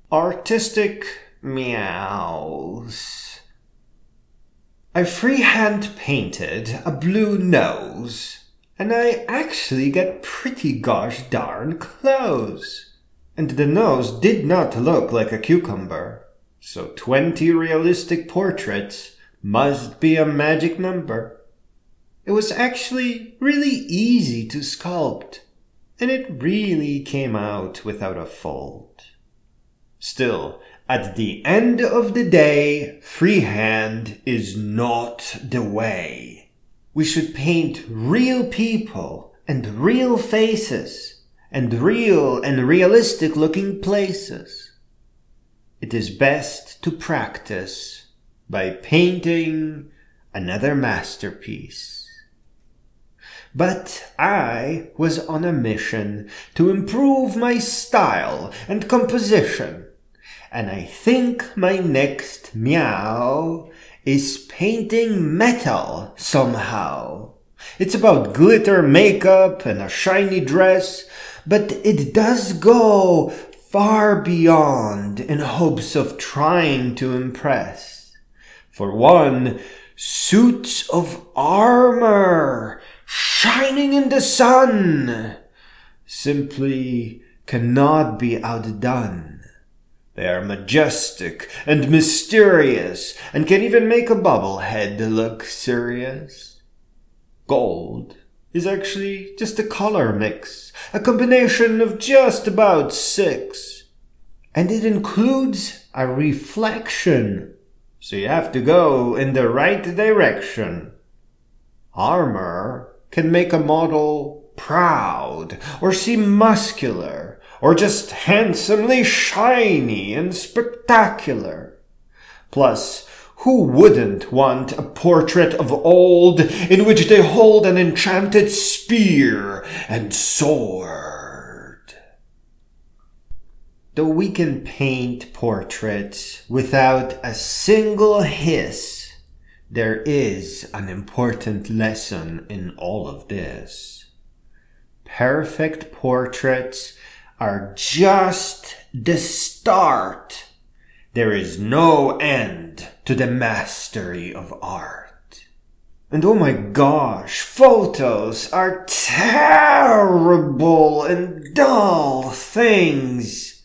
Artistic meows. I freehand painted a blue nose, and I actually get pretty gosh darn close. And the nose did not look like a cucumber, so 20 realistic portraits must be a magic number. It was actually really easy to sculpt, and it really came out without a fault. Still, at the end of the day, freehand is not the way. We should paint real people and real faces and real and realistic looking places. It is best to practice by painting another masterpiece. But I was on a mission to improve my style and composition, and I think my next meow is painting metal somehow. It's about glitter makeup and a shiny dress, but it does go far beyond in hopes of trying to impress. For one, suits of armor shining in the sun simply cannot be outdone. They are majestic and mysterious and can even make a bobblehead look serious. Gold is actually just a color mix, a combination of just about 6. And it includes a reflection, so you have to go in the right direction. Armor can make a model proud or seem muscular, or just handsomely shiny and spectacular. Plus, who wouldn't want a portrait of old in which they hold an enchanted spear and sword? Though we can paint portraits without a single hiss, there is an important lesson in all of this. Perfect portraits are just the start. There is no end to the mastery of art. And oh my gosh, photos are terrible and dull things,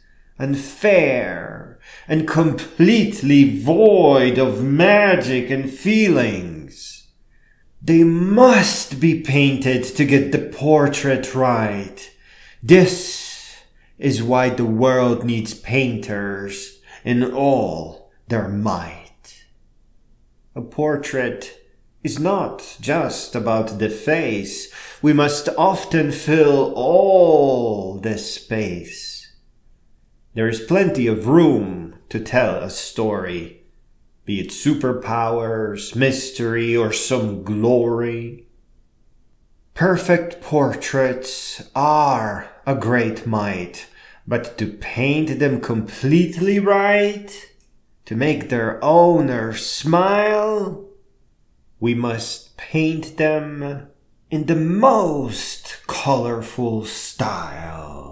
unfair and completely void of magic and feelings. They must be painted to get the portrait right. This is why the world needs painters in all their might. A portrait is not just about the face. We must often fill all the space. There is plenty of room to tell a story, be it superpowers, mystery, or some glory. Perfect portraits are a great might, but to paint them completely right, to make their owner smile, we must paint them in the most colorful style.